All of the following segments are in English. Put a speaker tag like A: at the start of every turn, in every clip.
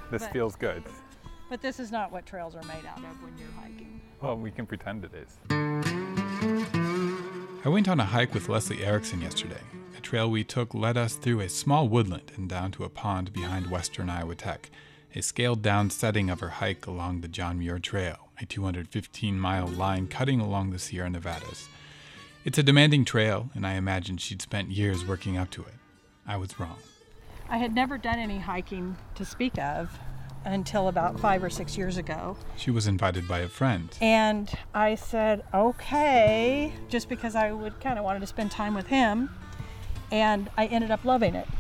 A: This feels good.
B: But this is not what trails are made out of when you're hiking.
A: Well, we can pretend it is.
C: I went on a hike with Leslie Erickson yesterday. A trail we took led us through a small woodland and down to a pond behind Western Iowa Tech, a scaled-down setting of her hike along the John Muir Trail, a 215-mile line cutting along the Sierra Nevadas. It's a demanding trail, and I imagined she'd spent years working up to it. I was wrong.
B: I had never done any hiking to speak of until about 5 or 6 years ago.
C: She was invited by a friend.
B: And I said, okay, just because I would kind of wanted to spend time with him. And I ended up loving it.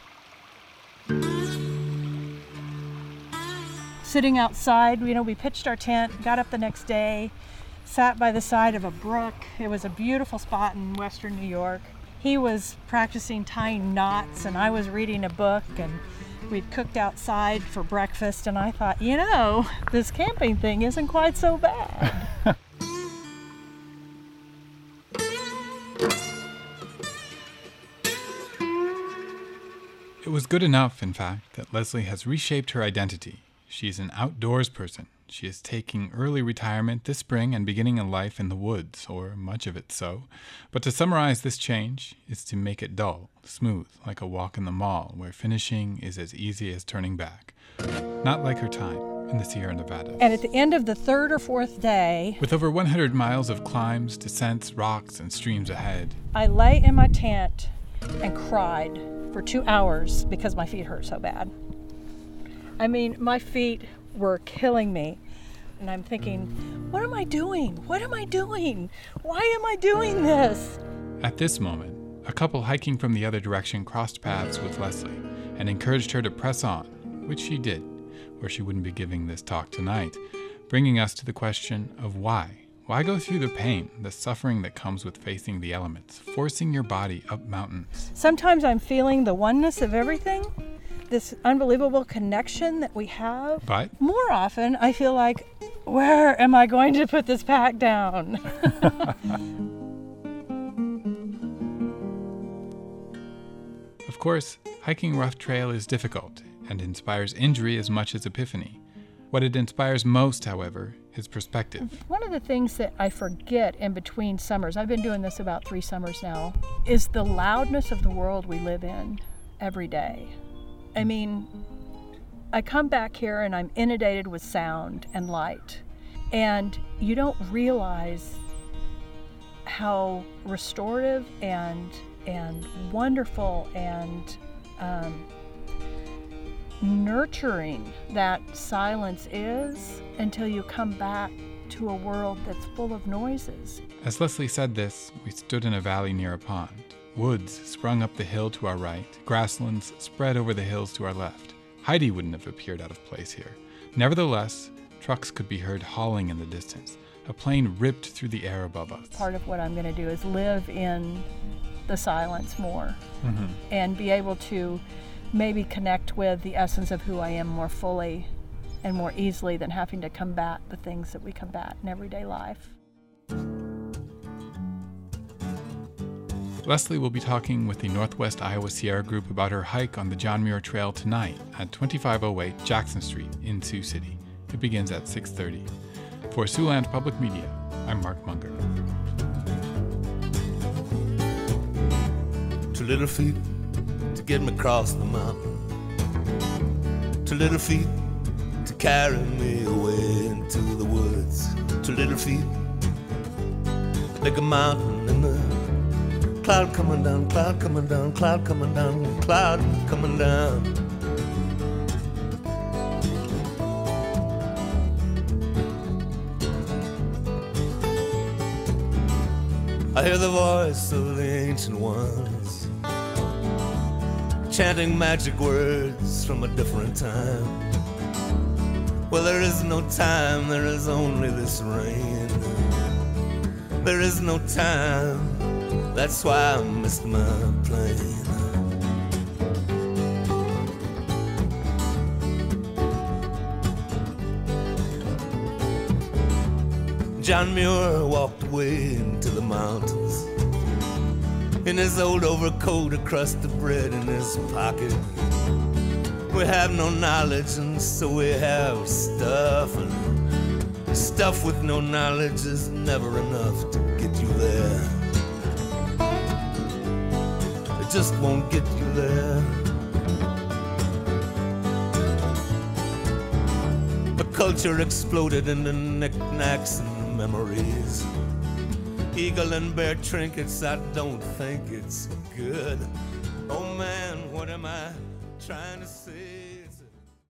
B: Sitting outside, we pitched our tent, got up the next day, sat by the side of a brook. It was a beautiful spot in western New York. He was practicing tying knots and I was reading a book, and we'd cooked outside for breakfast, and I thought, this camping thing isn't quite so bad.
C: It was good enough, in fact, that Leslie has reshaped her identity. She's an outdoors person. She is taking early retirement this spring and beginning a life in the woods, or much of it so. But to summarize this change is to make it dull, smooth, like a walk in the mall, where finishing is as easy as turning back. Not like her time in the Sierra Nevadas.
B: And at the end of the third or fourth day,
C: with over 100 miles of climbs, descents, rocks, and streams ahead,
B: I lay in my tent and cried for 2 hours because my feet hurt so bad. My feet were killing me. And I'm thinking, what am I doing? What am I doing? Why am I doing this?
C: At this moment, a couple hiking from the other direction crossed paths with Leslie and encouraged her to press on, which she did, or she wouldn't be giving this talk tonight, bringing us to the question of why. Why go through the pain, the suffering that comes with facing the elements, forcing your body up mountains?
B: Sometimes I'm feeling the oneness of everything, this unbelievable connection that we have.
C: But
B: more often, I feel like, where am I going to put this pack down?
C: Of course, hiking rough trail is difficult and inspires injury as much as epiphany. What it inspires most, however, is perspective.
B: One of the things that I forget in between summers, I've been doing this about 3 summers now, is the loudness of the world we live in every day. I come back here and I'm inundated with sound and light, and you don't realize how restorative and wonderful and nurturing that silence is until you come back to a world that's full of noises.
C: As Leslie said this, we stood in a valley near a pond. Woods sprung up the hill to our right, grasslands spread over the hills to our left. Heidi wouldn't have appeared out of place here. Nevertheless, trucks could be heard hauling in the distance. A plane ripped through the air above us.
B: Part of what I'm going to do is live in the silence more, and be able to maybe connect with the essence of who I am more fully and more easily than having to combat the things that we combat in everyday life.
C: Leslie will be talking with the Northwest Iowa Sierra Group about her hike on the John Muir Trail tonight at 2508 Jackson Street in Sioux City. It begins at 6:30. For Siouxland Public Media, I'm Mark Munger.
D: 2 little feet to get me across the mountain. 2 little feet to carry me away into the woods. 2 little feet like a mountain in the cloud coming down, cloud coming down, cloud coming down, cloud coming down. I hear the voice of the ancient ones chanting magic words from a different time. Well, there is no time, there is only this rain. There is no time, that's why I missed my plane. John Muir walked away into the mountains in his old overcoat, a crust of bread in his pocket. We have no knowledge, and so we have stuff. And stuff with no knowledge is never enough to get you there. It just won't get you there. The culture exploded into knickknacks and memories. Eagle and bear trinkets, I don't think it's good. Oh man, what am I trying to say?